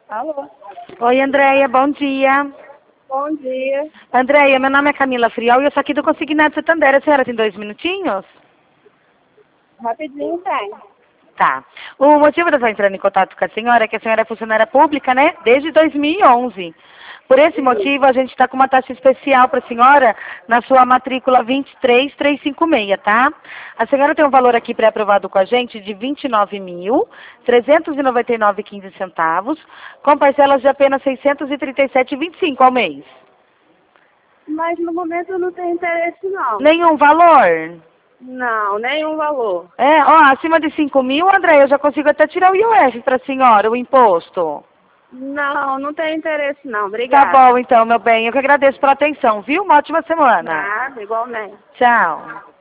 Alô? Oi, Andréia, bom dia. Bom dia. Andréia, meu nome é Camila Friol e eu sou aqui do Consignado Santander. A senhora tem 2 minutinhos? Rapidinho tem. Tá. O motivo de eu estar entrando em contato com a senhora é que a senhora é funcionária pública, né? Desde 2011. Por esse motivo, a gente está com uma taxa especial para a senhora na sua matrícula 23356, tá? A senhora tem um valor aqui pré-aprovado com a gente de R$ 29.399,15, com parcelas de apenas R$ 637,25 ao mês. Mas no momento eu não tenho interesse não. Nenhum valor? Não, nenhum valor. É, ó, acima de 5.000, André, eu já consigo até tirar o IOF para a senhora, o imposto. Não, não tenho interesse não. Tá Obrigada. bom, então, meu bem. Eu que agradeço pela atenção, viu? Uma ótima semana. Nada, igualmente. Tchau.